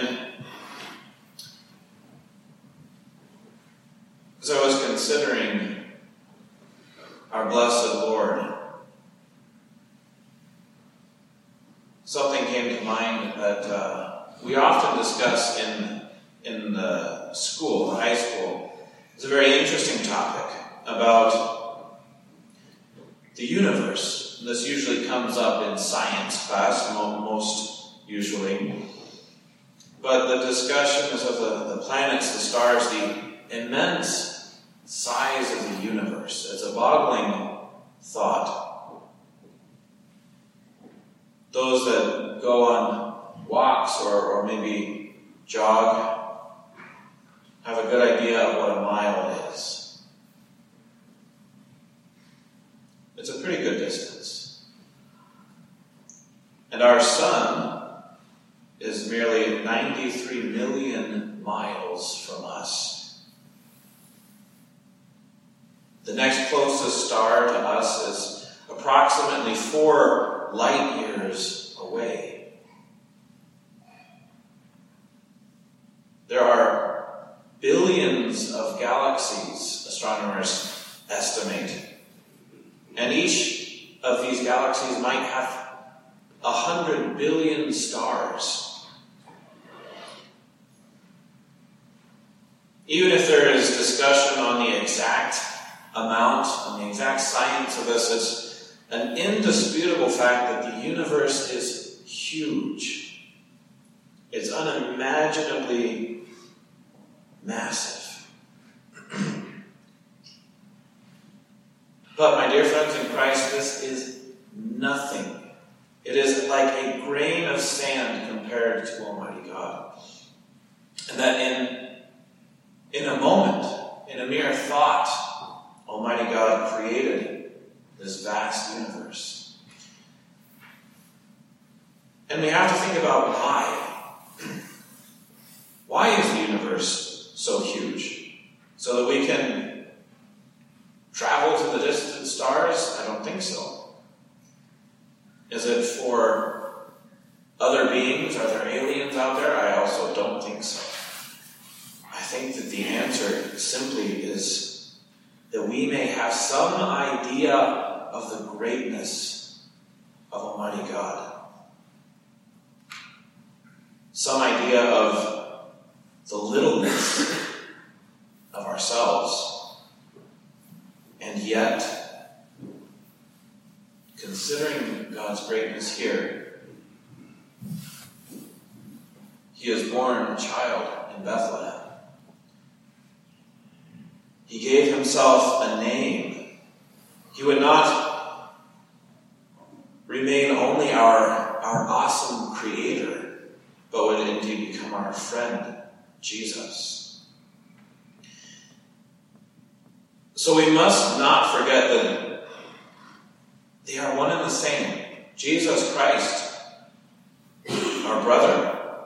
as I was considering our blessed Lord, something came to mind that we often discuss in the school, the high school. It's a very interesting topic about the universe. This usually comes up in science class, most usually. But the discussion is of the planets, the stars, the immense size of the universe. It's a boggling thought. Those that go on walks or maybe jog have a good idea of what a mile is. It's a pretty good distance. And our sun is merely 93 million miles from us. The next closest star to us is approximately 4 light years away. There are billions of galaxies, astronomers estimate. And each of these galaxies might have 100 billion stars. Even if there is discussion on the exact amount, on the exact science of this, it's an indisputable fact that the universe is huge. It's unimaginably massive. But my dear friends in Christ, this is nothing. It is like a grain of sand compared to Almighty God. And that in a moment, in a mere thought, Almighty God created this vast universe. And we have to think about why. Why is the universe so huge? So that we can travel to the distant stars? I don't think so. Is it for other beings? Are there aliens out there? I also don't think so. I think that the answer simply is that we may have some idea of the greatness of Almighty God. Some idea of the littleness of ourselves. And yet, considering God's greatness here, He is born a child in Bethlehem. He gave Himself a name. He would not remain only our awesome Creator, but would indeed become our friend, Jesus. So we must not forget that they are one and the same. Jesus Christ, our brother,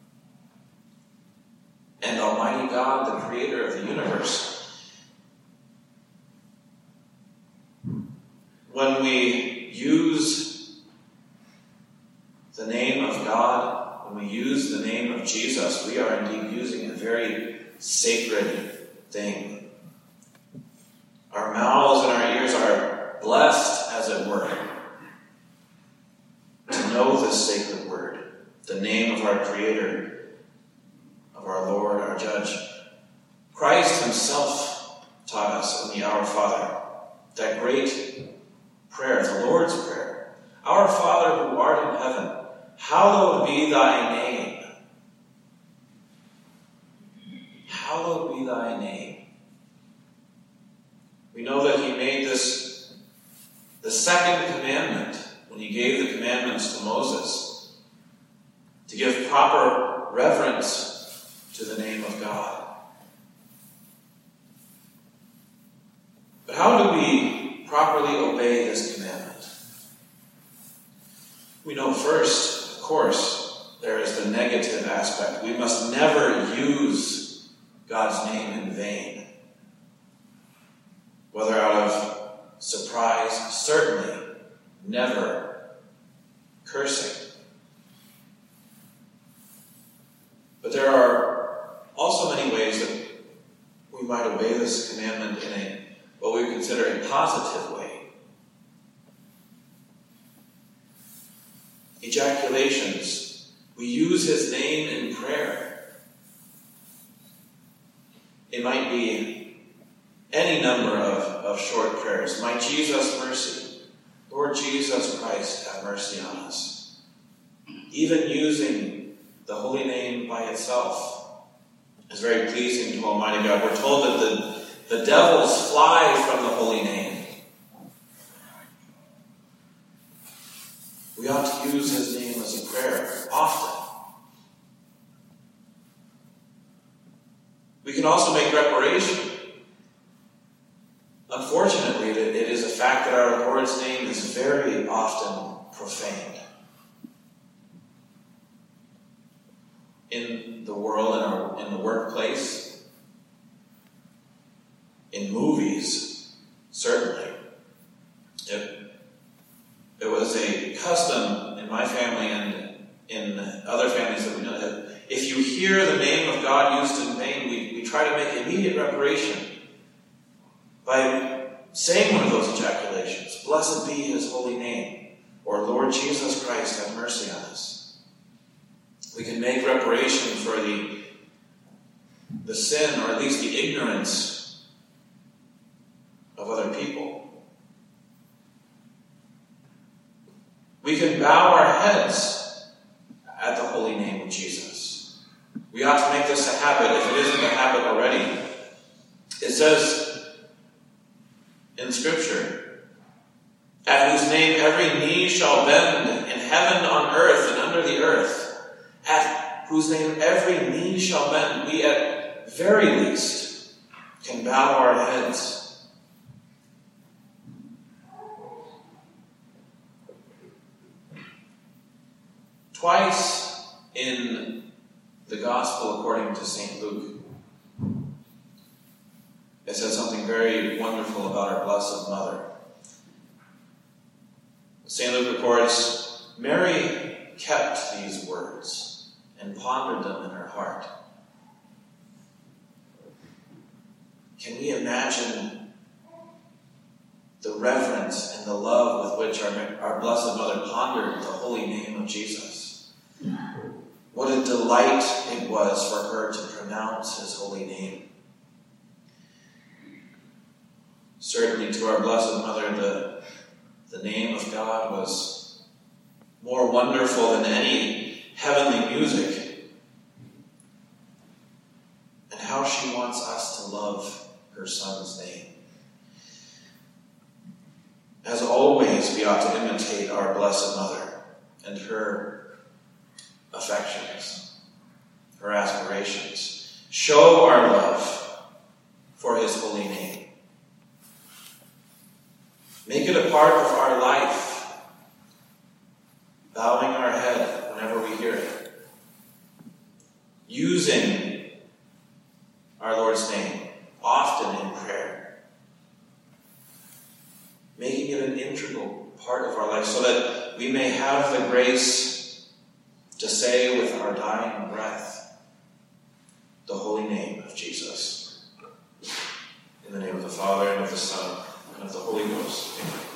and Almighty God, the Creator of the universe. When we use the name of God, when we use the name of Jesus, we are indeed using a very sacred thing. Our mouths and our ears are blessed, as it were, to know this sacred word, the name of our Creator, of our Lord, our Judge. Christ Himself taught us in the Our Father, that great prayer, the Lord's Prayer. Our Father who art in heaven, hallowed be Thy name. Hallowed be Thy name. We know that He made this the second commandment when He gave the commandments to Moses, to give proper reverence to the name of God. But how do we properly obey this commandment? We know first, of course, there is the negative aspect. We must never use God's name in vain. Whether out of surprise, certainly never cursing. obey this commandment in what we consider a positive way. Ejaculations. We use his name in prayer. It might be any number of short prayers. My Jesus, mercy. Lord Jesus Christ, have mercy on us. Even using the holy name by itself is very pleasing to Almighty God. We're told that the devils fly from the holy name. We ought to use his name as a prayer often. We can also make reparation. Unfortunately, it is a fact that our Lord's name is very often profaned. In the world, in the workplace, in movies, certainly. It was a custom in my family and in other families that we know that if you hear the name of God used in vain, we try to make immediate reparation by saying one of those ejaculations. Blessed be his holy name. Or Lord Jesus Christ, have mercy on us. We can make reparation for the sin, or at least the ignorance of other people. We can bow our heads at the holy name of Jesus. We ought to make this a habit, if it isn't a habit already. It says in Scripture, at whose name every knee shall bend in heaven, on earth, and under the earth. At whose name every knee shall bend. We at very least can bow our heads. Twice in the Gospel according to St. Luke, it says something very wonderful about our Blessed Mother. St. Luke records, Mary kept these words and pondered them in her heart. Can we imagine the reverence and the love with which our Blessed Mother pondered the holy name of Jesus? What a delight it was for her to pronounce his holy name. Certainly to our Blessed Mother, the name of God was more wonderful than any heavenly music. And how she wants us to love her Son's name. As always, we ought to imitate our Blessed Mother and her affections, her aspirations. Show our love for his holy name. Make it a part of our life, bowing our head whenever we hear it. Using our Lord's name often in prayer. Making it an integral part of our life so that we may have the grace to say with our dying breath the holy name of Jesus. In the name of the Father, and of the Son, and of the Holy Ghost. Amen.